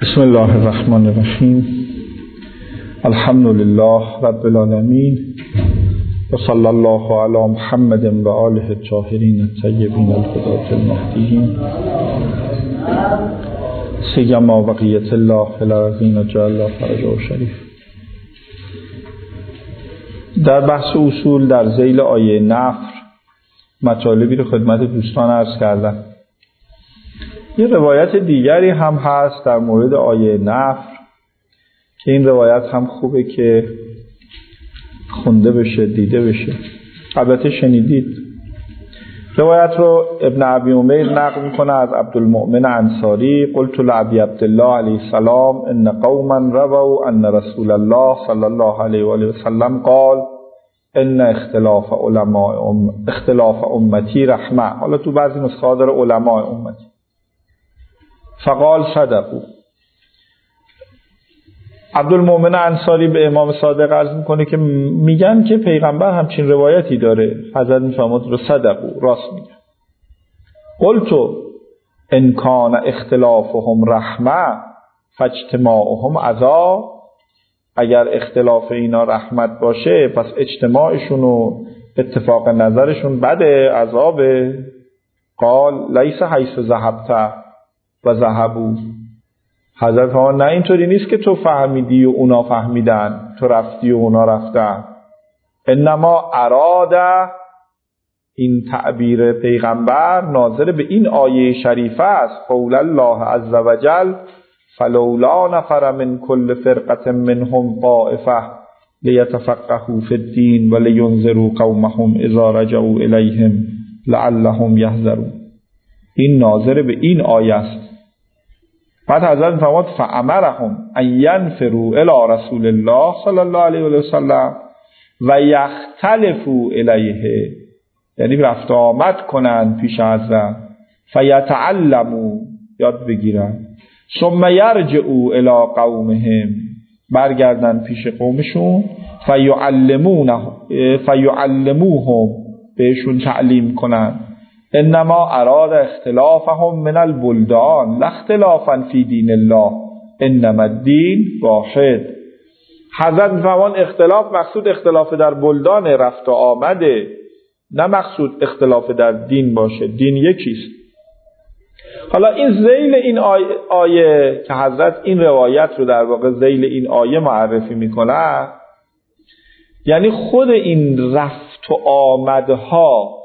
بسم الله الرحمن الرحیم. الحمد لله رب العالمین و صلی الله علی محمد و آله الطاهرین الطیبین الهداة المهدیین سیما بقیة الله فی الارضین جل فرجه شریف. در بحث اصول در ذیل آیه نفر مطالبی رو خدمت دوستان عرض کردم. یه روایت دیگری هم هست در مورد آیه نفر که این روایت هم خوبه که خونده بشه، دیده بشه. البته شنیدید. روایت رو ابن ابی عمیر نقل میکنه از عبدالمؤمن انصاری: قلت لابی عبدالله علیه السلام ان قوما رووا ان رسول الله صلی الله علیه و آله و سلم قال ان اختلاف امتی رحمه. حالا تو بعضی نسخه‌ها داره علماء امتی. فقال صدقوا. عبدالمؤمن انصاری به امام صادق عرض میکنه که میگن که پیغمبر همچین روایتی داره. حضرت میفرماد رو صدقوا، راست میگن. قلت ان کان اختلافهم رحمه فاجتماعهم عذاب. اگر اختلاف اینا رحمت باشه پس اجتماعشون و اتفاق نظرشون بده، عذابه. قال لیس حیث ذهبت و ذهبوا. حضرت فرمان نه اینطوری نیست که تو فهمیدی و اونا فهمیدن، تو رفتی و اونا رفتن. انما اراده، این تعبیر پیغمبر ناظر به این آیه شریفه است: قول الله عز وجل فلولا نفر من کل فرقة منهم طائفة لیتفقهوا فی الدین ولینذروا قومهم اذا رجعوا الیهم لعلهم یحذرون. این ناظر به این آیه است. بعد حضرت فرمود فامرهم ان ينفروا الی رسول الله صلی الله علیه و سلم و یختلفوا الیه، یعنی رفت آمد کنند پیش حضرت. فیتعلموا، یاد بگیرن. ثم یرجعوا الی قومهم، برگردن پیش قومشون. فیعلموهم، بهشون تعلیم کنن. انما اراد اختلافهم من البلدان لا اختلافا فی دین الله انما الدین واحد. حضرت می‌فرمان اختلاف مقصود اختلاف در بلدان رفت و آمده، نه مقصود اختلاف در دین باشه. دین یکیست. حالا این ذیل این آیه که حضرت این روایت رو در واقع ذیل این آیه معرفی میکنه، یعنی خود این رفت و آمدها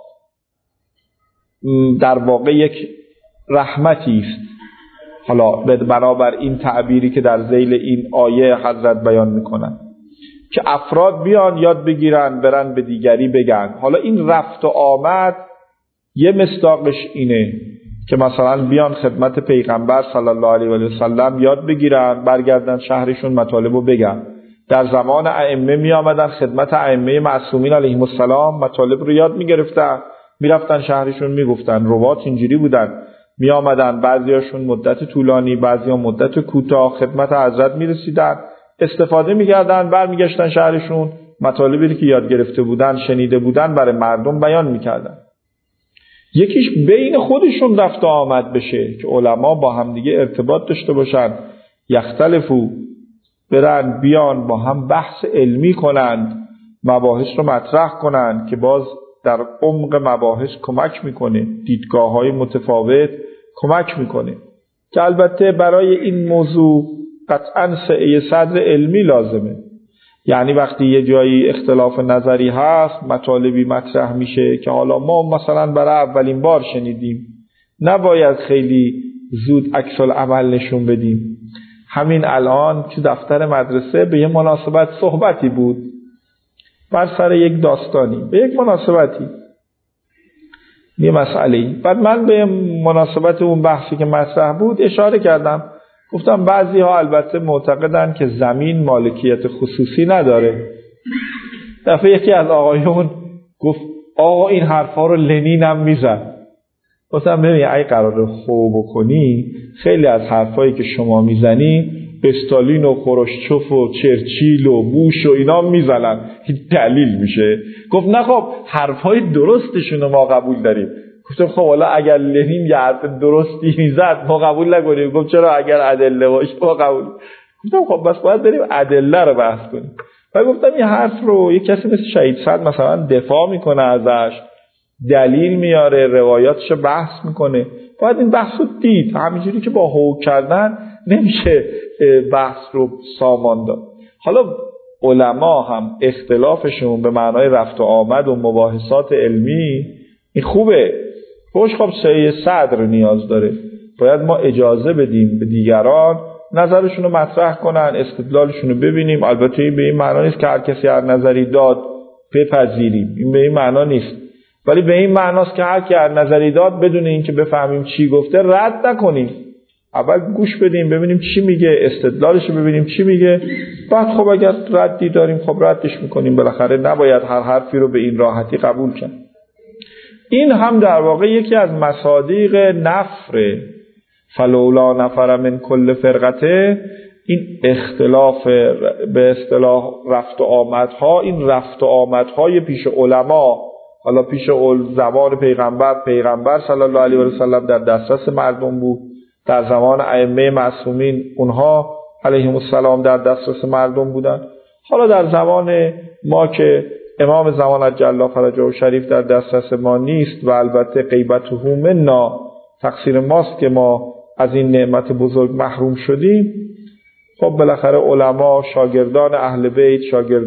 در واقع یک رحمتی است. حالا بنابر این تعبیری که در ذیل این آیه حضرت بیان میکنن که افراد بیان یاد بگیرن برن به دیگری بگن. حالا این رفت و آمد یه مصداقش اینه که مثلا بیان خدمت پیغمبر صلی الله علیه و سلم یاد بگیرن، برگردن شهرشون مطالبو بگن. در زمان ائمه می آمدن خدمت ائمه معصومین علیهم السلام مطالب رو یاد میگرفتن، میرفتن شهرشون میگفتن. روات اینجوری بودن، می آمدن بعضیاشون مدت طولانی، بعضیا مدت کوتاه خدمت حضرت میرسیدن، استفاده میکردن، برمیگشتن شهرشون مطالبی که یاد گرفته بودن، شنیده بودن برای مردم بیان میکردن. یکیش بین خودشون رفت و آمد بشه که علما با هم دیگه ارتباط داشته باشن، یختلفو، برن بیان با هم بحث علمی کنند، مباحث رو مطرح کنند که باز در عمق مباحث کمک میکنه، دیدگاه‌های متفاوت کمک میکنه. که البته برای این موضوع قطعاً سعی صدر علمی لازمه. یعنی وقتی یه جایی اختلاف نظری هست، مطالبی مطرح میشه که حالا ما مثلا برای اولین بار شنیدیم، نباید خیلی زود عکس العمل نشون بدیم. همین الان تو دفتر مدرسه به یه مناسبت صحبتی بود بر سر یک داستانی، به یک مناسبتی، یه مسئله‌ای. بعد من به مناسبت اون بحثی که مطرح بود اشاره کردم، گفتم بعضی ها البته معتقدن که زمین مالکیت خصوصی نداره. دفعه یکی از آقایون گفت آقا این حرفا رو لنین هم میزد. گفتم ببین اگه قراره خوب بکنی، خیلی از حرفایی که شما میزنی استالین و خروشچوف و چرچیل و بوش و اینا میزنن، دلیل میشه. گفت نه خب حرفای درستشون ما قبول داریم. گفتم خب حالا اگر لنین یه حرف درستی میزد ما قبول نکنیم. گفت چرا اگر ادله باشه ما قبول. گفتم خب بس باید بریم ادله رو بحث کنیم. و گفتم این حرف رو یک کسی مثل شهید صدر مثلا دفاع میکنه ازش، دلیل میاره، روایاتش بحث میکنه، باید این بحث رو دید. همینجوری که با هو کردن نمیشه بحث رو سامان داد. حالا علما هم اختلافشون به معنای رفت و آمد و مباحثات علمی این خوبه، خوش خب سعی صدر نیاز داره، باید ما اجازه بدیم به دیگران نظرشون رو مطرح کنن، استدلالشون رو ببینیم. البته این به این معنی نیست که هر کسی هر نظری داد بپذیریم، این به این معنی نیست، ولی به این معناست که هر کی هر نظری داد بدون اینکه بفهمیم چی گفته رد نکنیم، اول گوش بدیم ببینیم چی میگه، استدلالش رو ببینیم چی میگه، بعد خب اگر ردی داریم خب ردش میکنیم. بالاخره نباید هر حرفی رو به این راحتی قبول کرد. این هم در واقع یکی از مصادیق نفر فلولا نفر من کل فرقته، این اختلاف به اصطلاح رفت و آمدها، این رفت و آمدهای پیش علما، حالا پیش زمان پیغمبر صلی الله علیه و سلم در دسترس مردم بود، در زمان ائمه معصومین اونها علیهم السلام در دسترس مردم بودن، حالا در زمان ما که امام زمان جل فرجه شریف در دسترس ما نیست و البته غیبته منا، تقصیر ماست که ما از این نعمت بزرگ محروم شدیم. خب بالاخره علما شاگردان اهل بیت،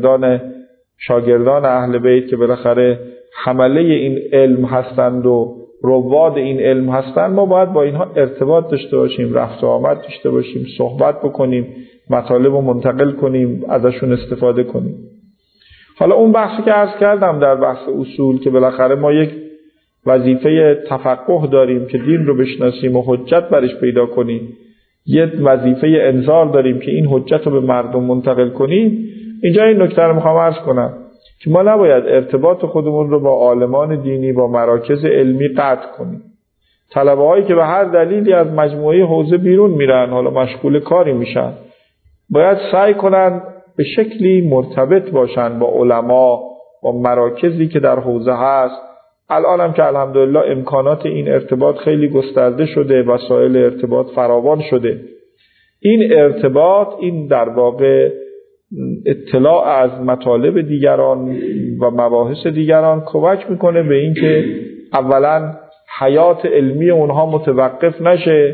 شاگردان اهل بیت که بالاخره حمله این علم هستند و رواد این علم هستند، ما باید با اینها ارتباط داشته باشیم، رفت و آمد داشته باشیم، صحبت بکنیم، مطالب رو منتقل کنیم، ازشون استفاده کنیم. حالا اون بحثی که عرض کردم در بحث اصول که بالاخره ما یک وظیفه تفقه داریم که دین رو بشناسیم و حجت برش پیدا کنیم، یک وظیفه انذار داریم که این حجت رو به مردم منتقل کنیم. اینجا این نکته رو میخوام عرض کنم که ما نباید ارتباط خودمون رو با عالمان دینی، با مراکز علمی قطع کنیم. طلبه هایی که به هر دلیلی از مجموعه حوزه بیرون میرن، حالا مشغول کاری میشن، باید سعی کنن به شکلی مرتبط باشن با علما، با مراکزی که در حوزه هست. الان هم که الحمدلله امکانات این ارتباط خیلی گسترده شده، وسایل ارتباط فراوان شده. این ارتباط، این در واقع اطلاع از مطالب دیگران و مباحث دیگران کمک میکنه به این که اولا حیات علمی اونها متوقف نشه،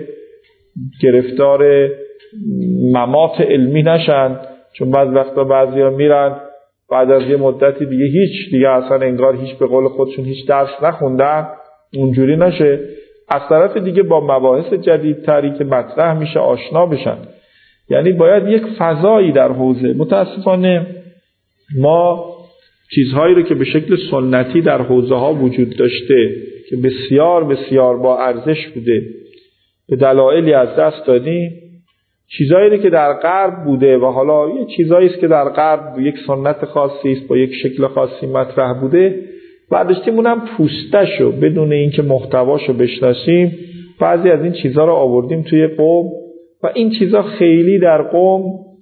گرفتار ممات علمی نشن، چون بعض وقتا بعضیا میرن بعد از یه مدتی دیگه اصلا انگار هیچ به قول خودشون هیچ درس نخوندن. اونجوری نشه. از طرف دیگه با مباحث جدیدتری که مطرح میشه آشنا بشن. یعنی باید یک فضایی در حوزه، متاسفانه ما چیزهایی رو که به شکل سنتی در حوزه ها وجود داشته که بسیار بسیار با ارزش بوده به دلایلی از دست دادیم. چیزایی رو که در غرب بوده و حالا یه چیزایی است که در غرب یک سنت خاصی است با یک شکل خاصی مطرح بوده، برداشتیم اونم پوستشو بدون اینکه محتواشو بشناسیم بعضی از این چیزها رو آوردیم توی قوم و این چیزها خیلی در قوم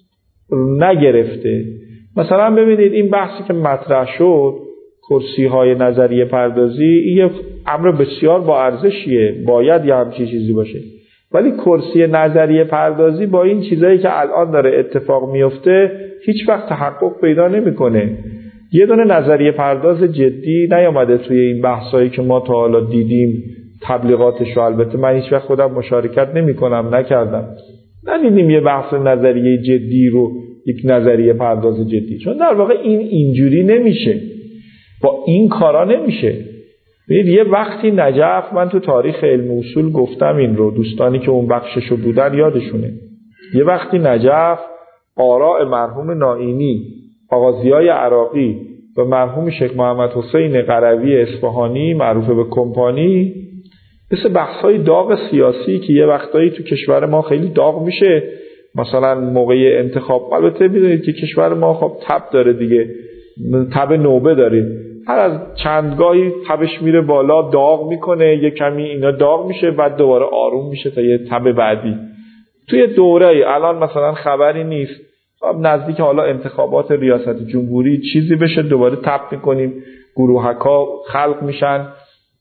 نگرفته. مثلا ببینید این بحثی که مطرح شد، کرسی‌های نظریه پردازی، این یه امر بسیار با ارزشیه، باید یه همچین چیزی باشه، ولی کرسی نظریه پردازی با این چیزایی که الان داره اتفاق میفته هیچ وقت تحقق پیدا نمیکنه. یه دونه نظریه پرداز جدی نیامده توی این بحثایی که ما تا حالا دیدیم، تبلیغاتش رو البته من هیچ وقت خودم مشارکت نمیکنم، نکردم، ندیدیم یه بحث نظریه جدی رو یک نظریه پرداز جدی، چون در واقع این اینجوری نمیشه، با این کارا نمیشه. ببینید یه وقتی نجف، من تو تاریخ علم اصول گفتم این رو، دوستانی که اون بخششو بودن یادشونه، یه وقتی نجف آراء مرحوم نائینی، آقا ضیای عراقی و مرحوم شیخ محمد حسین قروی اصفهانی معروف به کمپانی، مثل بحث‌های داغ سیاسی که یه وقتایی تو کشور ما خیلی داغ میشه، مثلا موقع انتخاب، البته میدونید که کشور ما خب تب داره دیگه، تب نوبه داره، هر از چندگاهی تبش میره بالا، داغ میکنه، یه کمی اینا داغ میشه، بعد دوباره آروم میشه تا یه تب بعدی. توی دوره الان مثلا خبری نیست، نزدیک حالا انتخابات ریاست جمهوری چیزی بشه دوباره تب میکنیم، گروهکا خلق میشن،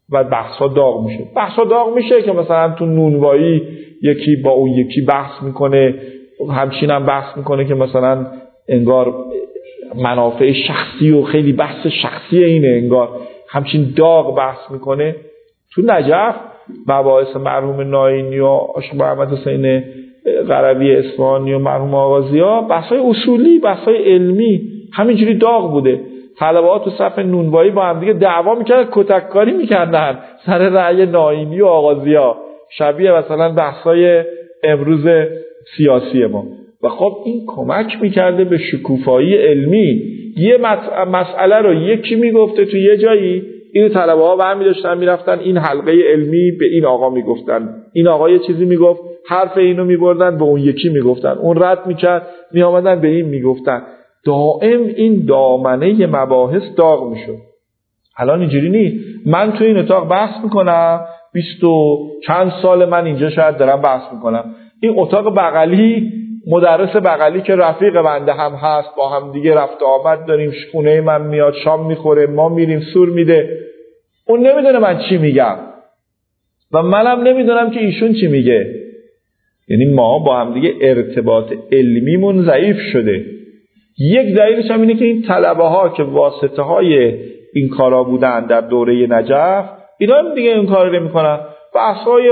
و بحثا داغ میشه که مثلا تو نونوایی یکی با اون یکی بحث میکنه، همچین هم بحث میکنه که مثلا انگار منافع شخصی و خیلی بحث شخصی اینه، انگار همچین داغ بحث میکنه. تو نجف مباحث مرحوم ناینی و عاشق محمد حسین قروی اصفهانی و مرحوم آغازی‌ها بحث‌های اصولی، بحث‌های علمی همینجوری داغ بوده. طلبه‌ها تو صف نونوایی با هم دیگه دعوا میکردن، کتککاری میکردن سر رأی ناینی و آغازی‌ها، شبیه مثلا بحث‌های امروز سیاسی ما. و خب این کمک میکرده به شکوفایی علمی. یه مسئله رو یکی میگفته تو یه جایی، اینو طلبه‌ها برمی داشتن میرفتن این حلقه علمی به این آقا میگفتن، این آقا یه چیزی میگفت، حرف اینو میبردن به اون یکی میگفتن، اون رد میکرد میآمدن به این میگفتن. دائم این دامنه مباحث داغ میشد. الان اینجوری نیست. من تو این اتاق بحث میکنم، 20 و چند سال من اینجا شاید دارم بحث میکنم، این اتاق بغلی مدرس بغلی که رفیق بنده هم هست، با هم دیگه رفت آمد داریم، خونه من میاد شام میخوره، ما میریم سور میده، اون نمیدونه من چی میگم و منم نمیدونم که ایشون چی میگه. یعنی ما با هم دیگه ارتباط علمیمون ضعیف شده. یک دلیلش هم اینه که این طلبه ها که واسطه های این کارا بودن در دوره نجف، اینا هم دیگه این کار نمیکنن. بحث‌های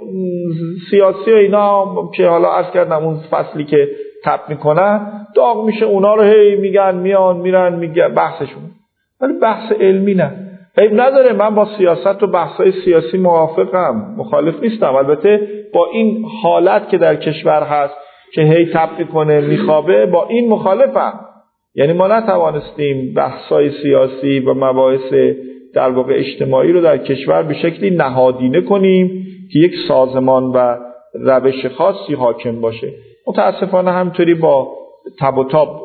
سیاسی و اینا که حالا عرض کردم اون فصلی که تپ میکنن داغ میشه، اونا رو هی میگن میان میرن میگن بحثشون، ولی بحث علمی نه. عیب نداره، من با سیاست و بحث‌های سیاسی موافقم، مخالف نیستم. البته با این حالت که در کشور هست که هی تپ میکنه میخوابه، با این مخالفم. یعنی ما نتوانستیم بحث‌های سیاسی و مباحث در واقع اجتماعی رو در کشور به شکلی نهادینه کنیم که یک سازمان و روش خاصی حاکم باشه. متاسفانه همطوری با تب و تاب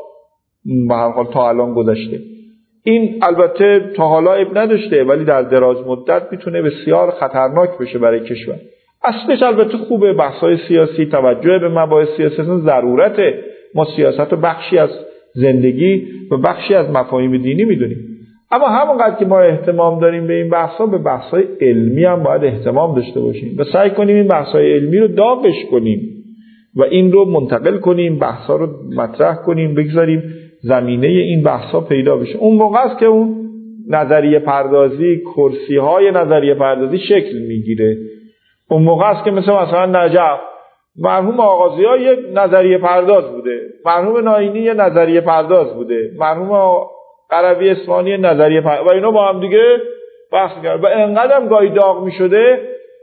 به هر حال تا الان گذشته. این البته تا حالا عیب نداشته، ولی در دراز مدت میتونه بسیار خطرناک بشه برای کشور. اصلش البته خوبه، بحث‌های سیاسی، توجه به مباحث سیاسی ضرورته. ما سیاست رو بخشی از زندگی و بخشی از مفاهیم دینی میدونیم، اما همونقدر که ما اهتمام داریم به این بحث‌ها، به بحث‌های علمی هم باید اهتمام داشته باشیم و سعی کنیم این بحث‌های علمی رو داغش کنیم و این رو منتقل کنیم، بحث‌ها رو مطرح کنیم، بگذاریم زمینه این بحث‌ها پیدا بشه. اون موقع است که اون نظریه پردازی، کرسی‌های نظریه پردازی شکل میگیره. اون موقع است که مثلا نجف مرحوم آغازی‌ها یک نظریه پرداز بوده، مرحوم ناینی یک نظریه پرداز بوده، مرحوم قروی اصفهانی نظریه پرداز، و اینا با هم دیگه بحث می‌کردن و انقدر گاهی داغ می‌شده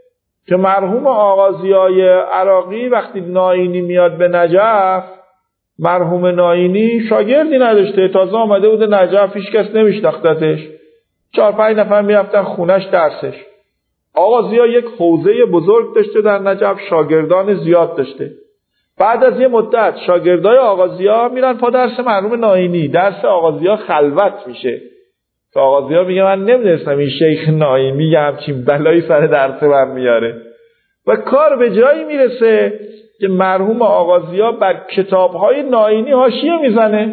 که مرحوم آغازی‌های عراقی وقتی ناینی میاد به نجف، مرحوم ناینی شاگردی نداشته، تازه آمده بوده نجف، هیچ کس نمیشناختتش، 4-5 نفر میرفتن خونش درسش. آغازی‌ها یک حوزه بزرگ داشته در نجف، شاگردان زیاد داشته. بعد از یه مدت شاگردای آغازی‌ها میرن پا درس مرحوم ناینی، درس آغازی‌ها خلوت میشه که آغازی‌ها میگه من نمیدونستم این شیخ ناینی یه همچین بلایی سر درس من میاره و کار به جایی میرسه که مرحوم آغازی‌ها بر کتاب‌های ناینی حاشیه میزنه.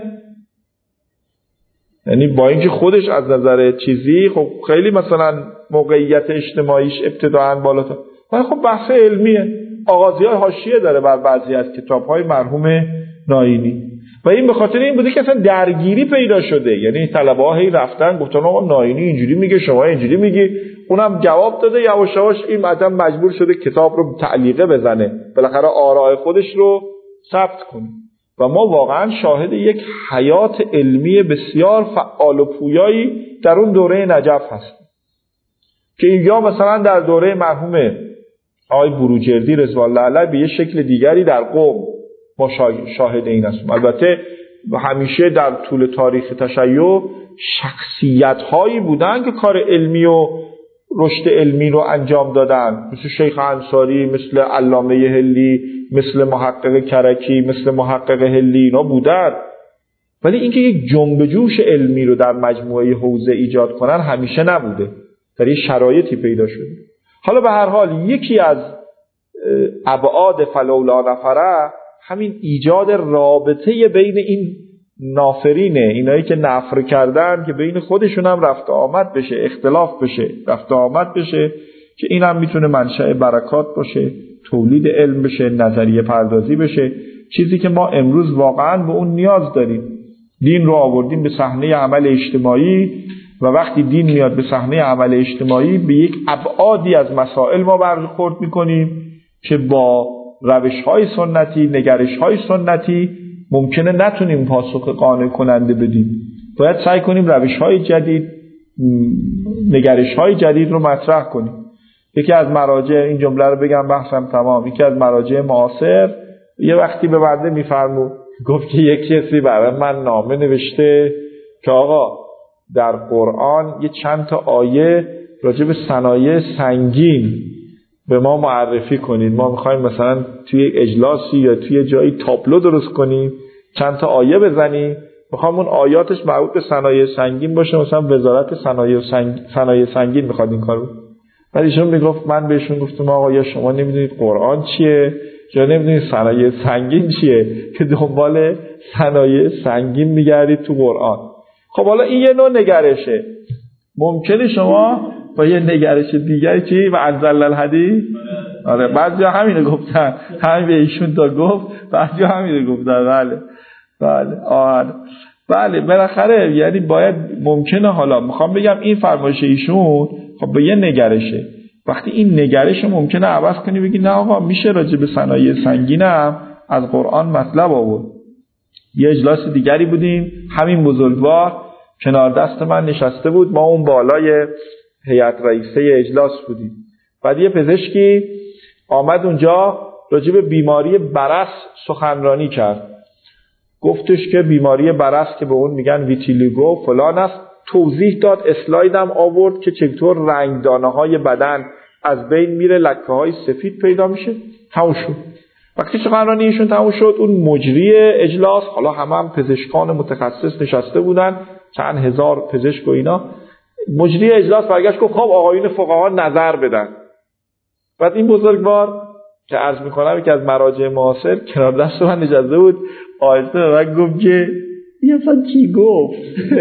یعنی با اینکه خودش از نظر چیزی خب خیلی مثلا موقعیت اجتماعیش ابتداعاً بالاتر، ولی خب بحث علمیه. آغازی‌ها حاشیه داره بر بعضی از کتاب‌های مرحوم ناینی و این به خاطر این بوده که اصلا درگیری پیدا شده. یعنی طلبه‌ها هی رفتن گفتن آقا ناینی اینجوری میگه، شما اینجوری میگی، اونم جواب داده، یواش یواش این آدم مجبور شده کتاب رو تعلیقه بزنه، بالاخره آراء خودش رو ثبت کنه. و ما واقعا شاهد یک حیات علمی بسیار فعال و پویایی در اون دوره نجف هستیم که یا مثلا در دوره مرحوم آقای بروجردی رضوان الله علیه به یه شکل دیگری در قم ما شاهد این هستیم. البته همیشه در طول تاریخ تشیع شخصیت هایی بودن که کار علمی و رشد علمی رو انجام دادن، مثل شیخ انصاری، مثل علامه هلی، مثل محقق کرکی، مثل محقق هلی، اینا بودن. ولی اینکه یک جنب جوش علمی رو در مجموعه حوزه ایجاد کنن همیشه نبوده، در یه شرایطی پیدا شده. حالا به هر حال یکی از ابعاد فلولا نفره همین ایجاد رابطه بین این نافرینه، اینایی که نفر کردن که بین خودشون هم رفت آمد بشه، اختلاف بشه، رفت آمد بشه، که این هم میتونه منشأ برکات باشه، تولید علم بشه، نظریه پردازی بشه، چیزی که ما امروز واقعا به اون نیاز داریم. دین رو آوردیم به صحنه عمل اجتماعی و وقتی دین میاد به صحنه عمل اجتماعی به یک ابعادی از مسائل ما برخورد میکنیم که با روش‌های سنتی، نگرش‌های سنتی ممکنه نتونیم پاسخ قانع کننده بدیم. باید سعی کنیم روش‌های جدید، نگرش‌های جدید رو مطرح کنیم. یکی از مراجع، این جمله رو بگم بحثم تمام، یکی از مراجع معاصر یه وقتی به بنده میفرمود، گفت که یک کسی برای من نامه نوشته که آقا در قرآن یه چند تا آیه راجع به صنایع سنگین به ما معرفی کنید. ما میخوایم مثلا توی یک اجلاسی یا توی جایی تابلو درست کنیم، چند تا آیه بزنیم، میخوام اون آیاتش مربوط به صنایع سنگین باشه، مثلا وزارت صنایع سنگین میخواد این کارو. بعد ایشون میگفت، من بهشون گفتم آقا یا شما نمیدونید قرآن چیه یا نمیدونید صنایع سنگین چیه که دنبال صنایع سنگین میگردید تو قرآن. خب حالا این یه نوع نگرشه. ممکنه شما با یه نگرش دیگری چی و انزل الحدید، آره بعضیا همینو گفتن، همین به ایشون تا گفت، بعضیا همینو گفتن. بله بالاخره یعنی باید، ممکنه حالا میخوام بگم این فرمایش ایشون خب به یه نگرشه. وقتی این نگرش ممکنه عوض کنی بگی نه آقا میشه راجع به صنایع سنگینم از قرآن مطلب آورد. یه اجلاس دیگری بودیم، همین بزرگوار کنار دست من نشسته بود، ما اون بالای هیئت رئیسه اجلاس بودیم. بعد یه پزشکی آمد اونجا راجع به بیماری برص سخنرانی کرد. گفتش که بیماری برص که به اون میگن ویتیلیگو فلان است، توضیح داد، اسلایدم آورد که چطور رنگدانه‌های بدن از بین میره، لکه‌های سفید پیدا میشه. تموم شد. وقتی سخنرانی ایشون تموم شد، اون مجری اجلاس، حالا هم پزشکان متخصص نشسته بودن، چند هزار پزشک و اینا، مجری اجلاس برگشت گفت خب آقایون فقها نظر بدن. بعد این بزرگوار که عرض میکنم که از مراجع معاصر کنار دست من نشسته بود، آیسته به من گفت که این اصلا چی گفت؟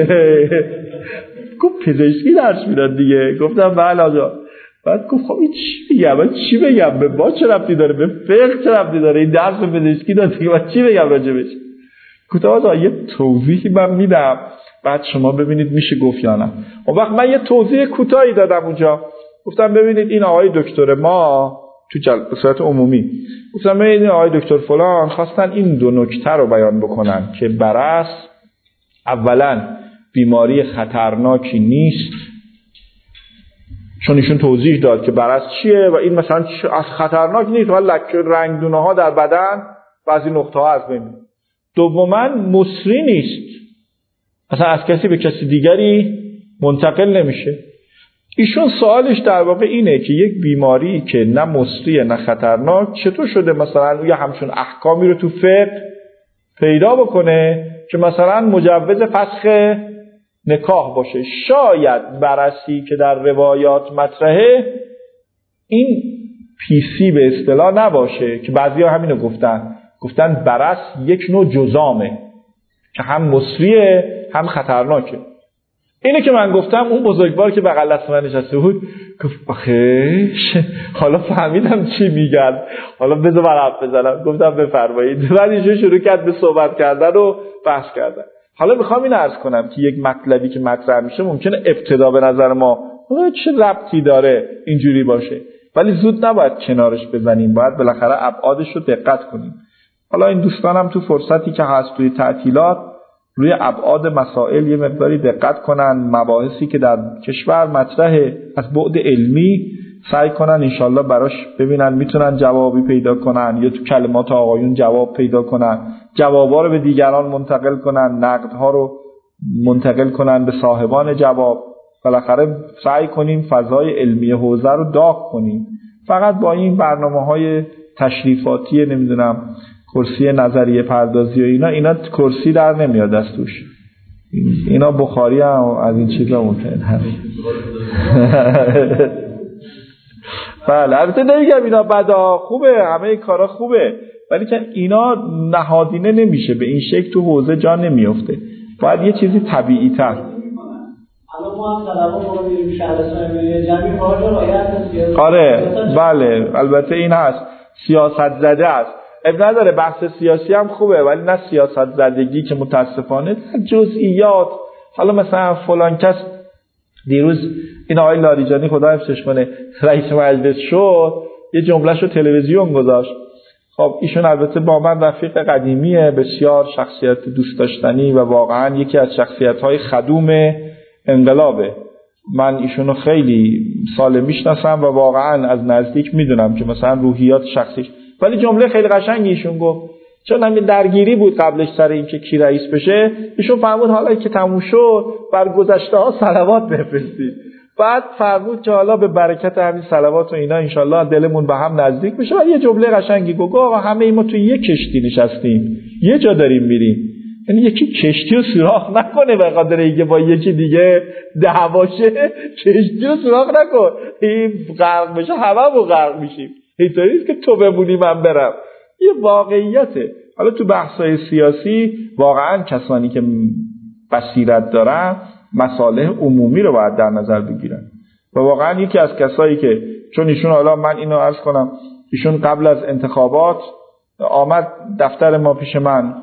گفت پزشکی درس میدن دیگه. گفتم بله آقا. بعد گفت خب این چی بگم؟ من چی بگم؟ به با چه ربطی داره؟ به فقه چه ربطی داره؟ این درس پزشکی داد دیگه، من چی بگم راجبش؟ گفتم آقا یه توضیحی من میدم بعد شما ببینید میشه گفت یا نه. اون وقت من یه توضیح کوتاهی دادم اونجا، گفتم ببینید این آقای دکتر ما تو به صورت عمومی، گفتم ببینید این آقای دکتر فلان خواستن این دو نکته رو بیان بکنن که برص اولا بیماری خطرناکی نیست، چون ایشون توضیح داد که برص چیه و این مثلا از خطرناک نیست، ولی رنگدونه ها در بدن بعضی نقطه ها از بین. دوما مصری نیست، اصلا از کسی به کسی دیگری منتقل نمیشه. ایشون سوالش در واقع اینه که یک بیماری که نه مصریه نه خطرناک چطور شده مثلا یه همچون احکامی رو تو فقه پیدا بکنه که مثلا مجوز فسخ نکاح باشه. شاید بررسی که در روایات مطرحه این پیسی به اصطلاح نباشه که بعضیا همینو گفتن برص یک نوع جزامه که هم مصریه هم خطرناکه. اینه که من گفتم، اون بزرگوار که بغل دست من نشسته بود گفت آخه حالا فهمیدم چی میگن، حالا بذار من حرف بزنم. گفتم بفرمایید. بعد ایشون شروع کرد به صحبت کردن و بحث کردن. حالا میخوام این عرض کنم که یک مطلبی که مطرح میشه ممکنه ابتدا به نظر ما چه ربطی داره اینجوری باشه، ولی زود نباید کنارش بزنیم، باید بالاخره ابعادش رو دقت کنیم. حالا این دوستانم تو فرصتی که هست توی تعطیلات روی ابعاد مسائل یه مقداری دقت کنن، مباحثی که در کشور مطرحه از بعد علمی سعی کنن انشالله براش ببینن میتونن جوابی پیدا کنن یا تو کلمات آقایون جواب پیدا کنن، جوابا رو به دیگران منتقل کنن، نقدها رو منتقل کنن به صاحبان جواب. بالاخره سعی کنیم فضای علمی حوزه رو داغ کنیم. فقط با این برنامه‌های تشریفاتی نمیدونم کرسی نظریه پردازی و اینا کرسی در نمیاد از توش. اینا بخاری هم از این چیزا ممکنه. بله البته نمیگم اینا بدا، خوبه، همه کارا خوبه، ولی که اینا نهادینه نمیشه، به این شکل تو حوزه جا نمیفته، باید یه چیزی طبیعی تر. الان ما هم طلبا ما میریم شهرستان میریم جمعی کار رعایت سیاست. آره بله البته این هست، سیاست زده است، اب نداره، بحث سیاسی هم خوبه ولی نه سیاست زدگی که متاسفانه جزئیات. حالا مثلا فلان کس دیروز این آقای لاریجانی خدا حفظش کنه رئیس مجلس شد، یه جمله‌شو تلویزیون گذاشت. خب ایشون البته با من رفیق قدیمیه، بسیار شخصیت دوست داشتنی و واقعا یکی از شخصیت‌های خدوم انقلابه. من ایشونو خیلی سال میشناسم و واقعا از نزدیک میدونم که مثلا روحیات شخصیش، ولی جمله خیلی قشنگی ایشون گفت، چون همین درگیری بود قبلش سر این که کی رئیس بشه، ایشون فرمود حالا که تموم شد بر گذشته ها صلوات بفرستید. بعد فرمود که حالا به برکت همین صلوات و اینا انشالله دلمون به هم نزدیک بشه. و یه جمله قشنگی گفت آقا همه ما تو یک کشتی نشستیم، یه جا داریم میریم، یعنی یکی کشتی رو سوراخ نکنه به خاطر اینکه با یکی دیگه دعواشه، کشتی رو سوراخ نکن، این غرق بشه هممون غرق میشیم، اینطوری نیست که تو بمونی من برم. یه واقعیته. حالا تو بحث‌های سیاسی واقعا کسانی که بصیرت دارن مصالح عمومی رو باید در نظر بگیرن و واقعا یکی از کسایی که چون ایشون، حالا من اینو عرض کنم، ایشون قبل از انتخابات آمد دفتر ما پیش من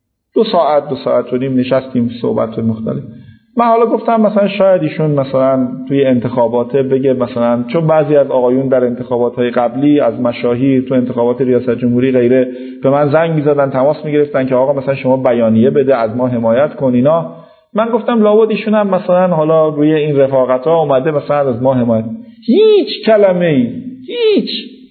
2 ساعت و نیم نشستیم صحبت مختلف. من حالا گفتم مثلا شاید ایشون مثلا توی انتخابات بگه مثلا، چون بعضی از آقایون در انتخابات‌های قبلی از مشاهیر تو انتخابات ریاست جمهوری غیره به من زنگ می‌زدن، تماس می‌گرفتن که آقا مثلا شما بیانیه بده، از ما حمایت کن اینا. من گفتم لابد ایشون هم مثلا حالا روی این رفاقت‌ها اومده مثلا از ما حمایت. هیچ کلمه‌ای، هیچ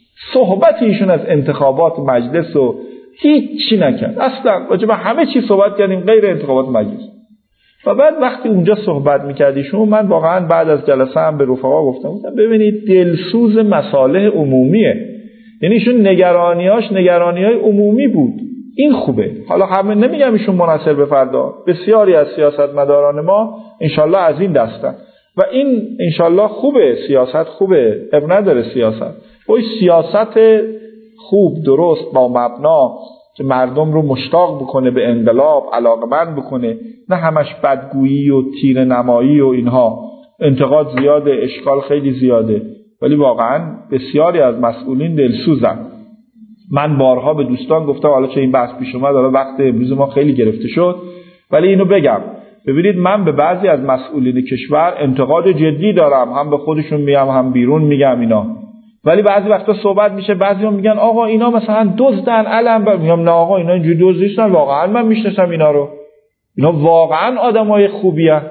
صحبتی ایشون از انتخابات مجلس و هیچ چی نکرد. اصلا راجع به همه چی صحبت کردیم غیر انتخابات مجلس. و بعد وقتی اونجا صحبت می‌کردیشون، من واقعا بعد از جلسه هم به رفقا گفتم ببینید دلسوز مصالح عمومیه، یعنی ایشون نگرانی‌های عمومی بود. این خوبه. حالا همه نمیگم ایشون منحصر به فردا، بسیاری از سیاستمداران ما انشالله از این دستن و این انشالله خوبه، سیاست خوبه، اب نداره سیاست. وای سیاست خوب درست با مبنا که مردم رو مشتاق بکنه به انقلاب، علاقمند بکنه، نه همش بدگویی و تیره نمایی و اینها. انتقاد زیاده، اشکال خیلی زیاده، ولی واقعا بسیاری از مسئولین دلسوزن. من بارها به دوستان گفتم، حالا چه این بحث پیش اومد، حالا وقت امروز ما خیلی گرفته شد، ولی اینو بگم، ببینید من به بعضی از مسئولین کشور انتقاد جدی دارم، هم به خودشون میگم هم بیرون میگم اینا، ولی بعضی وقتا صحبت میشه بعضیا میگن آقا اینا مثلا دزدن علم، میگم نه آقا اینا اینجوری دزد نیستن، واقعا من میشناسم اینا رو، اینا واقعا آدمای خوبی هستن،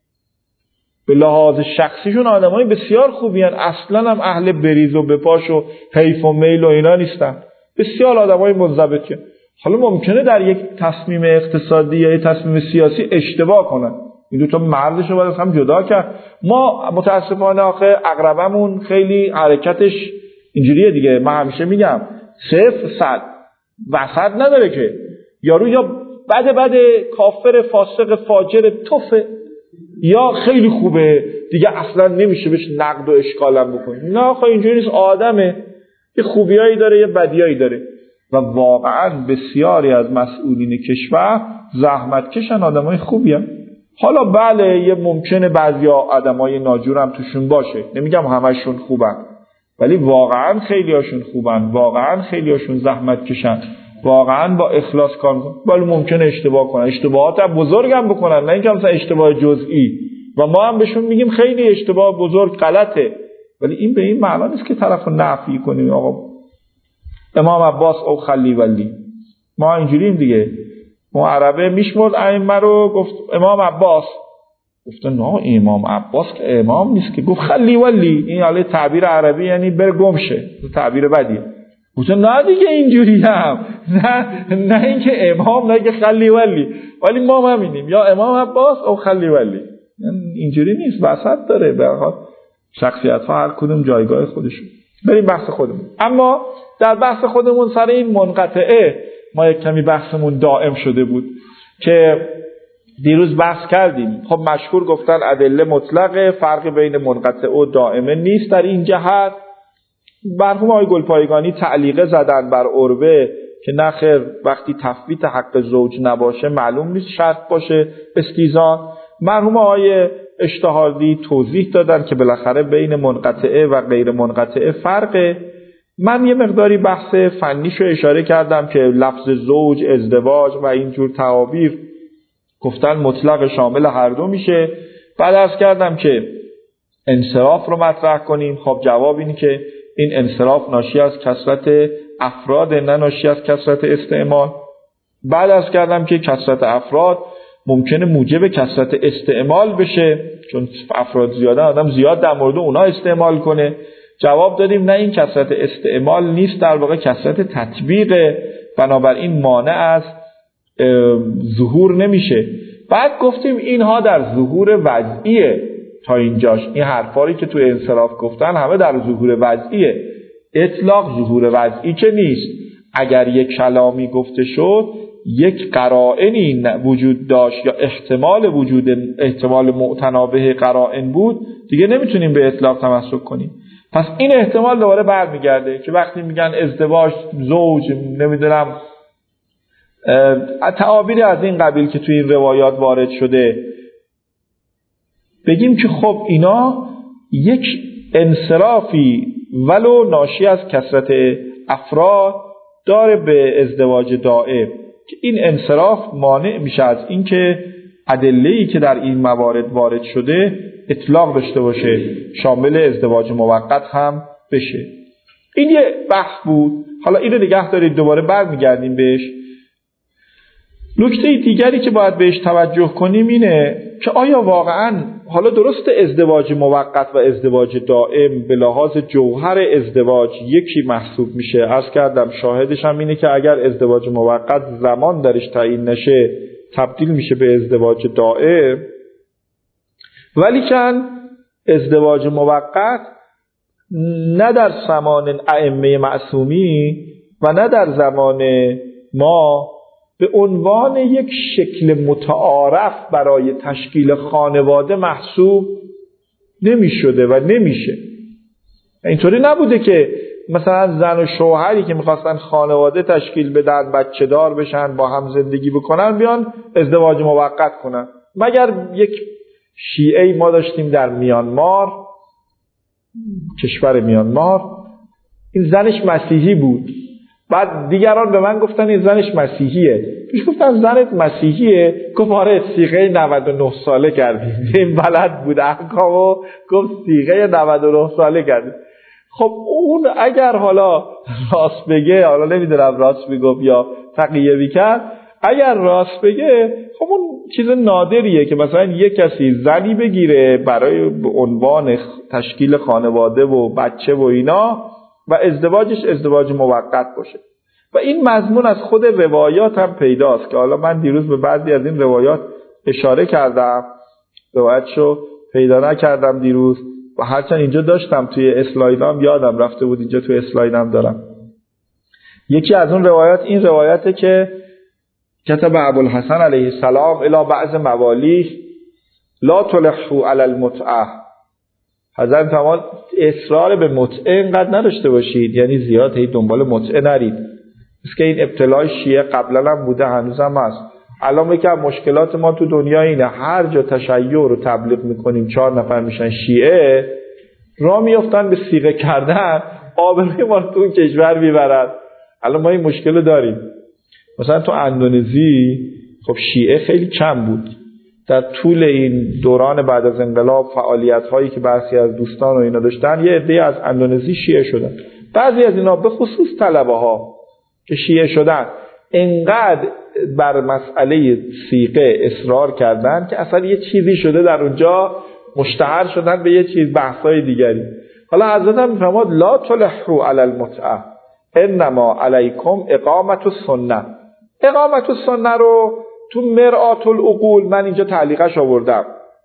به لحاظ شخصیشون آدمای بسیار خوبی هستن، اصلا هم اهل بریز و بپاش و حیف و میل و اینا نیستن، بسیار آدمای منضبطن. حالا ممکنه در یک تصمیم اقتصادی یا یک تصمیم سیاسی اشتباه کنن، این دو تا مردش رو باید هم جدا کرد. ما متاسفانه آخه اقربمون خیلی حرکتش اینجوریه دیگه، من همیشه میگم 0-100 وسط نداره که یارو یا بده کافر فاسق فاجر توفه یا خیلی خوبه دیگه اصلا نمیشه بهش نقد و اشکالم بکنی. نه آخه اینجوری نیست، آدمه، یه خوبیایی داره یه بدیایی داره و واقعا بسیاری از مسئولین کشور زحمتکشن، آدمای خوبی هم. حالا بله یه ممکنه بعضیا آدمای ناجور هم توشون باشه، نمیگم همشون خوبن، ولی واقعا خیلی هاشون خوبن، واقعا خیلی هاشون زحمت کشن، واقعا با اخلاص کار میکنن. ولی ممکنه اشتباه کنن، اشتباهات هم بزرگ هم بکنن، نه اینکه مثلا اشتباه جزئی و ما هم بهشون میگیم خیلی اشتباه بزرگ غلطه، ولی این به این معنی نیست که طرفو نفی کنیم. آقا امام عباس او خلی ولی، ما اینجوریم دیگه، ما عربه میشمرد ائمه رو، گفت امام عباس، گفت نه امام عباس که امام نیست که، گفت خلی ولی، این حالا تعبیر عربی یعنی بر گمشه، تعبیر بدیه. گفت نه دیگه اینجوری هم نه اینکه امام، نه که خلی ولی ما همینیم، یا امام عباس او خلی ولی، اینجوری نیست، وسط داره. به هر حال شخصیت ها هر کدوم جایگاه خودشون. بریم بحث خودمون. اما در بحث خودمون سر این منقطعه ما یک کمی بحثمون دائم شده بود که دیروز بحث کردیم. خب مشهور گفتن ادله مطلقه، فرقی بین منقطع و دائمه نیست در این جهت. مرحوم آقای گلپایگانی تعلیقه زدن بر عربه که نخیر وقتی تفویت حق زوج نباشه معلوم نیست شرط باشه استیزان. مرحوم آقای اجتهادی توضیح دادن که بالاخره بین منقطعه و غیر منقطعه فرقه. من یه مقداری بحث فنیشو اشاره کردم که لفظ زوج، ازدواج و اینجور تعابیر گفتن مطلق شامل هر دو میشه. بعد عرض کردم که انصراف رو مطرح کنیم. خب جواب اینه که این انصراف ناشی از کثرت افراد، نه ناشی از کثرت استعمال. بعد عرض کردم که کثرت افراد ممکنه موجب کثرت استعمال بشه، چون افراد زیاده آدم زیاد در مورد اونا استعمال کنه. جواب دادیم نه، این کثرت استعمال نیست، در واقع کثرت تطبیق، بنابراین مانع از ظهور نمیشه. بعد گفتیم اینها در ظهور وضعیه. تا اینجاش این حرفایی که تو انصراف گفتن همه در ظهور وضعیه. اطلاق ظهور وضعی که نیست. اگر یک کلامی گفته شد یک قرائنی وجود داشت یا احتمال معتنا به قرائن بود، دیگه نمیتونیم به اطلاق تمسک کنیم. پس این احتمال دوباره برمیگرده که وقتی میگن ازدواج، زوج، نمیدونم تعابیری از این قبیل که توی این روایات وارد شده، بگیم که خب اینا یک انصرافی ولو ناشی از کثرت افراد داره به ازدواج دائم، که این انصراف مانع میشه از این که ادله‌ای که در این موارد وارد شده اطلاق داشته باشه، شامل ازدواج موقت هم بشه. این یه بحث بود. حالا اینو نگه دارید، دوباره برمیگردیم بهش. نکته دیگری که باید بهش توجه کنیم اینه که آیا واقعاً حالا درست ازدواج موقت و ازدواج دائم به لحاظ جوهر ازدواج یکی محسوب میشه. عرض کردم شاهدش هم اینه که اگر ازدواج موقت زمان درش تعیین نشه تبدیل میشه به ازدواج دائم، ولیکن ازدواج موقت نه در زمان ائمه معصومی و نه در زمان ما به عنوان یک شکل متعارف برای تشکیل خانواده محسوب نمی شده و نمیشه. اینطوری نبوده که مثلا زن و شوهری که میخواستن خانواده تشکیل بدن، بچه دار بشن، با هم زندگی بکنن، بیان ازدواج موقت کنن. مگر یک شیعه ما داشتیم در میانمار، کشور میانمار، این زنش مسیحی بود. بعد دیگران به من گفتن این زنش مسیحیه. پیش گفتن زنت مسیحیه؟ گفت آره صیغه 99 ساله کردیم. این بلد بود احکامو، گفت صیغه 99 ساله کردیم. خب اون اگر حالا راست بگه، حالا نمیدونم راست میگفت یا تقیه میکرد، اگر راست بگه خب اون چیز نادریه که مثلا یک کسی زنی بگیره برای عنوان تشکیل خانواده و بچه و اینا و ازدواجش ازدواج موقت باشه. و این مضمون از خود روایات هم پیداست که حالا من دیروز به بعضی از این روایات اشاره کردم، روایتشو پیدا نکردم دیروز و هرچند اینجا داشتم توی اسلایدام یادم رفته بود، اینجا توی اسلایدام دارم. یکی از اون روایات این روایته که کتب ابوالحسن علیه السلام الی بعض موالیه لا تلحوا علی المتعه. حضرت فرمود اصرار به متعه اینقدر نداشته باشید، یعنی زیاد هی دنبال متعه نرید. است که این ابتلای شیعه قبلا هم بوده، هنوزم هست. الان یکی از مشکلات ما تو دنیا اینه، هر جا تشیع رو تبلیغ میکنیم 4 نفر میشن شیعه، راه میافتن به صیغه کردن، آبروی ما رو تو اون کشور میبرن. الان ما این مشکل داریم. مثلا تو اندونزی خب شیعه خیلی کم بود. در طول این دوران بعد از انقلاب فعالیت هایی که بعضی از دوستان و اینا داشتن، یه عده از اندونزی شیعه شدن. بعضی از اینا به خصوص طلبه ها که شیعه شدن انقدر بر مسئله صیغه اصرار کردن که اصلا یه چیزی شده در اونجا، مشتهر شدن به یه چیز، بحثای دیگری. حالا حضرت هم میفرماد لا تلحوا علی المتعه انما علیکم اقامت السنه. اقامت السنه رو تو مرآت العقول من اینجا تعلیقش آوردم.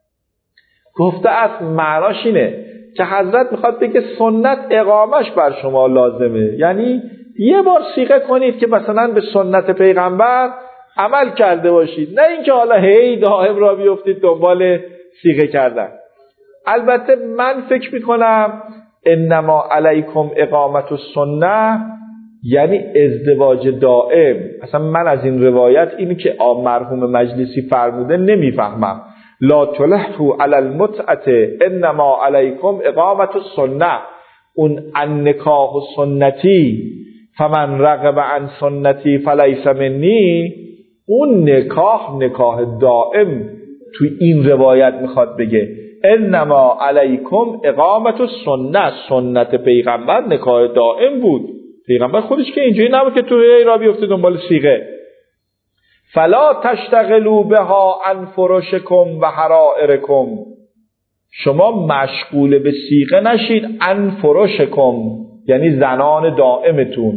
گفته است معناش اینه که حضرت میخواد بگه سنت اقامش بر شما لازمه، یعنی یه بار صیغه کنید که مثلا به سنت پیغمبر عمل کرده باشید، نه اینکه حالا هی دائم را بیفتید دنبال صیغه کردن. البته من فکر میکنم انما علیکم اقامت السنه یعنی ازدواج دائم. اصلا من از این روایت اینی که مرحوم مجلسی فرموده نمیفهمم. لا تلحوا علی المتعه انما علیکم اقامت السنه. اون النکاح سنتی فمن رغب عن سنتی فلیس منی، اون نکاح دائم تو این روایت میخواد بگه انما علیکم اقامت السنه. سنت پیغمبر نکاح دائم بود. پیغمبر خودش که اینجوری نبود که تو را بیفته دنبال صیغه. فلا تشتغلوا بها عن فرشکم و حرائرکم. شما مشغول به صیغه نشید. عن فرشکم یعنی زنان دائمتون،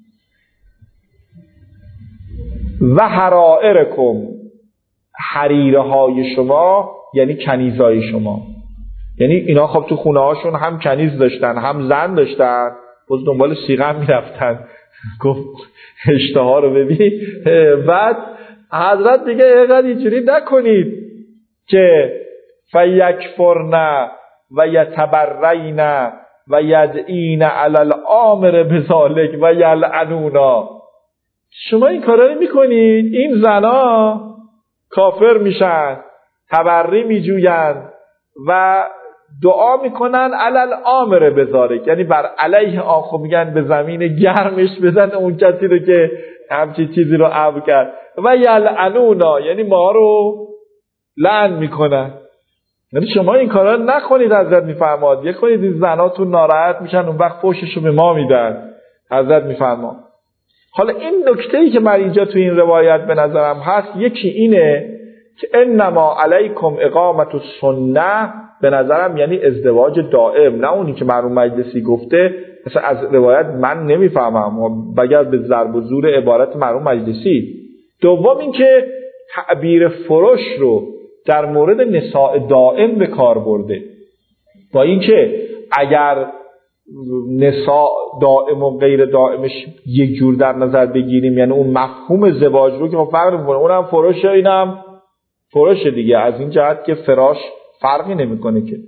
و حرائرکم حریره های شما یعنی کنیزای شما. یعنی اینا خب تو خونه هاشون هم کنیز داشتن هم زن داشتن، باز دنبال صیغه هم میرفتن. گفت اشتها رو ببین. بعد حضرت دیگه اینقدر اینجوری نکنید که فیکفرن و یتبرین و یدعین علی الامر بذالک و یلعنونا. شما این کارا رو میکنید، این زنا کافر میشن، تبری میجوین و دعا میکنن علی الامر بذالک، یعنی بر علیه آخو میگن به زمین گرمش بزن اون کسی رو که همچین چیزی رو امر کرد، و یلعنونا یعنی ما رو لعن میکنن. یعنی شما این کارا رو نکنید. حضرت میفرماد یک کنید این زناتون ناراحت میشن اون وقت فحشش رو به ما میدن. حضرت میفرماد. حالا این نکته‌ای که من اینجا تو این روایت به نظرم هست، یکی اینه که انما علیکم اقامت السنه، به نظرم یعنی ازدواج دائم، نه اونی که مرحوم مجلسی گفته. مثلا از روایت من نمیفهمم مگر به ضرب و زور عبارت مرحوم مجلسی. دوم این که تعبیر فروش رو در مورد نساء دائم به کار برده، با اینکه اگر نساء دائم و غیر دائمش یک جور در نظر بگیریم، یعنی اون مفهوم زواج رو که فرق میکنه، اونم فروشه اینم فروشه دیگه، از این جهت که فراش فرقی نمیکنه که.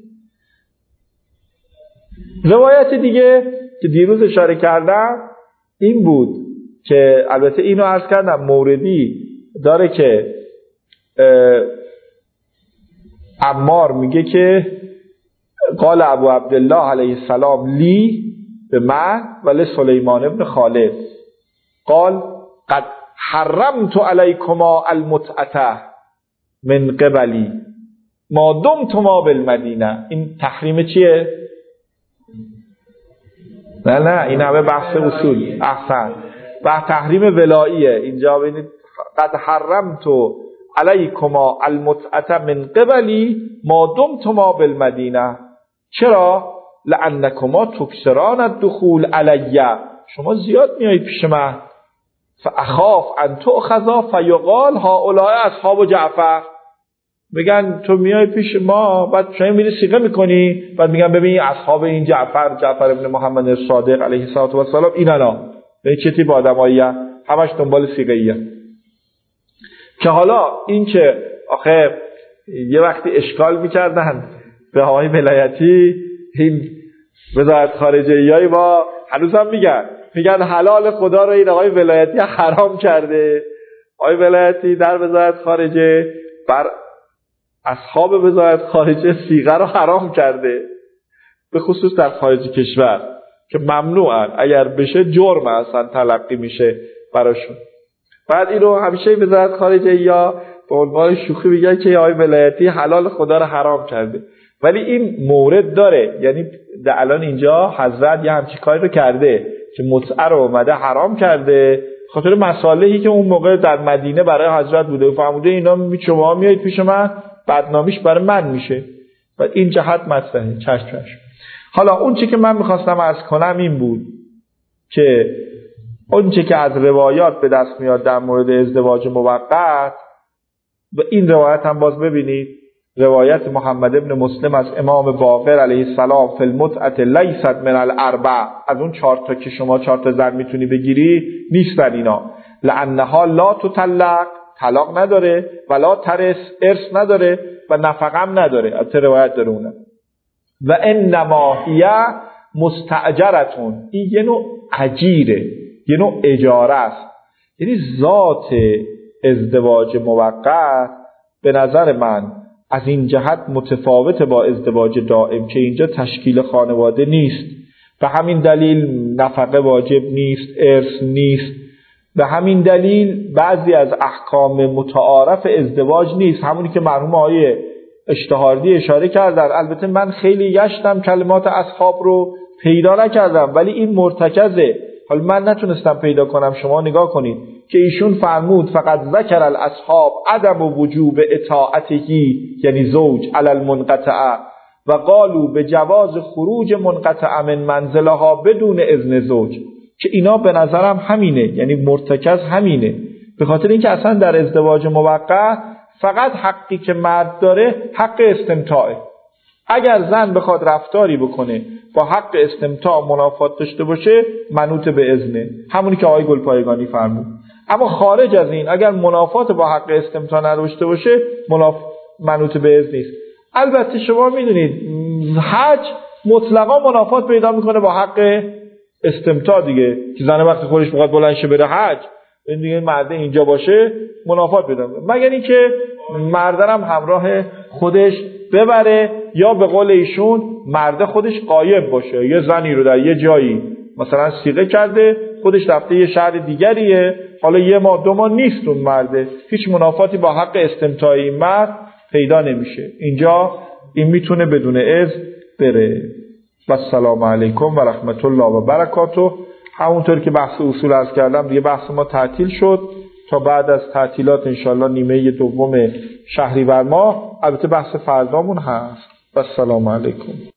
روایت دیگه که دیروز اشاره کردم این بود که البته اینو عرض کردم موردی داره که عمار میگه که قال ابو عبدالله علیه السلام لی به من ولی سلیمان ابن خالد قال قد حرمت علیکما المتعه من قبلی ما دمتما بالمدینه. این تحریم چیه؟ نه این همه بحث اصول. احسن. و تحریم ولاییه. اینجا ببینید قد حرمت علیکما المتعه من قبلی ما دمتما بالمدینه. چرا؟ لانکما تکثران الدخول علی، شما زیاد میایید پیش من. فاخاف ان تؤخذا فیقال هؤلاء اصحاب جعفر. میگن تو میای پیش ما، بعد شما میری صیغه میکنی، بعد میگن ببین اصحاب این جعفر ابن محمد الصادق علیه السلام اینا به چه تیپ آدماییه؟ همش دنبال صیغه‌ایه. که حالا این که آخه یه وقتی اشکال میکردن به آقای ولایتی، این وزارت خارجه‌ای با هنوزم میگن حلال خدا رو این آقای ولایتی حرام کرده. آقای ولایتی در وزارت خارجه بر اصحاب وزارت خارجه صیغه رو حرام کرده، به خصوص در خارج کشور که ممنوعن، اگر بشه جرم اصلا تلقی میشه براشون. بعد اینو همیشه وزارت خارجه یا به عنوان شوخی میگن که آقای ولایتی حلال خدا رو حرام کرده، ولی این مورد داره. یعنی در الان اینجا حضرت یه همچین کاری رو کرده که متعه رو اومده حرام کرده، خاطر مصالحی که اون موقع در مدینه برای حضرت بوده و فهمیده اینا شما میایید پیش من بدنامیش برای من میشه. و این جهت مطرحه. چشم. حالا اون چی که من میخواستم عرض کنم این بود که اون چی که از روایات به دست میاد در مورد ازدواج موقت، و این روایت هم باز ببینید، روایت محمد ابن مسلم از امام باقر علیه السلام فی المتعه لیست من الاربع، از اون 4 تا که شما 4 تا زن میتونی بگیری نیستن اینا. لانها لا تطلق، طلاق نداره، ولا ترث، ارث نداره، و نفقه هم نداره. البته روایت داره اونه. و انما هی مستاجرتون، این یه نوع اجیره. یه نوع اجاره است. یعنی ذات ازدواج موقت به نظر من از این جهت متفاوت با ازدواج دائم که اینجا تشکیل خانواده نیست، به همین دلیل نفقه واجب نیست، ارث نیست، به همین دلیل بعضی از احکام متعارف ازدواج نیست، همونی که مرحوم آقای اشتهاردی اشاره کردن. البته من خیلی گشتم کلمات اصحاب رو پیدا نکردم، ولی این مرتکزه. حالا من نتونستم پیدا کنم، شما نگاه کنید که ایشون فرمود فقط ذکر الاصحاب عدم وجوب اطاعتهی یعنی زوج علی المنقطعه و قالوا به جواز خروج منقطعه من منزلها بدون اذن زوج، که اینا به نظرم همینه، یعنی مرتکز همینه. به خاطر اینکه اصلا در ازدواج موقت فقط حقی که مرد داره حق استمتاعه. اگر زن بخواد رفتاری بکنه با حق استمتاع منافات داشته باشه منوط به اذنه، همونی که آقای گلپایگانی فرمود. اما خارج از این اگر منافات با حق استمتاع نداشته باشه منوط به اذن نیست. البته شما میدونید حج مطلقا منافات پیدا میکنه با حق استمتاع دیگه، که زن وقتی خودش بخواد بلند شه بره حج این دیگه مرد اینجا باشه منافات پیدا میکنه، مگر اینکه مردم همراه خودش ببره یا به قول ایشون مرد خودش غایب باشه. یه زنی رو در یه جایی مثلا صیغه کرده، خودش رفته یه شهر دیگریه، حالا یه ماه 2 ماه نیست اون مرده، هیچ منافاتی با حق استمتاع این مرد پیدا نمیشه. اینجا این میتونه بدون اذن بره. و السلام علیکم و رحمت الله و برکاته. همونطور که بحث اصول عرض کردم دیگه بحث ما تعطیل شد تا بعد از تعطیلات انشالله نیمه دوم شهریور ماه. البته بحث فردامون هست. و السلام علیکم.